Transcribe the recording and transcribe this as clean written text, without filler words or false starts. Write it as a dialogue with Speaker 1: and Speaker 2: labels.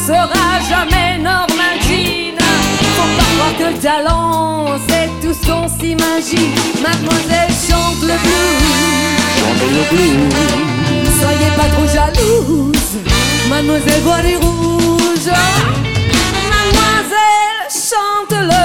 Speaker 1: sera jamais Normandine. Faut pas croire que le talent c'est tout ce qu'on s'imagine. Mademoiselle chante le blues.
Speaker 2: Chante le blues.
Speaker 1: Soyez pas trop jalouse, mademoiselle voit les rouges. Mademoiselle chante le